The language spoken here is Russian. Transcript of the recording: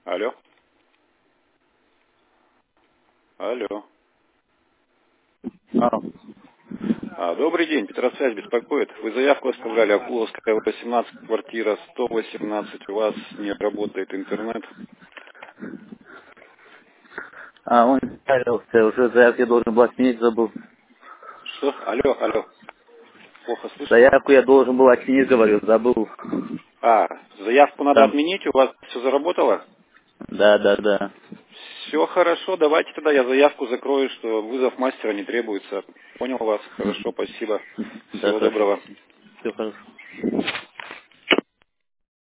Алло. Алло. А, Добрый день, Петросвязь беспокоит. Вы заявку оставляли, Акуловская, 18, квартира 118. У вас не работает интернет. он справился, уже заявку я должен был отменить, забыл. Что? Алло. Плохо слышно. Заявку я должен был отменить, говорю, забыл. Заявку надо Там, отменить, у вас все заработало? да. Все хорошо, давайте тогда я заявку закрою, что вызов мастера не требуется. Понял вас. Хорошо, спасибо. Да, Всего хорошо. доброго. Все хорошо.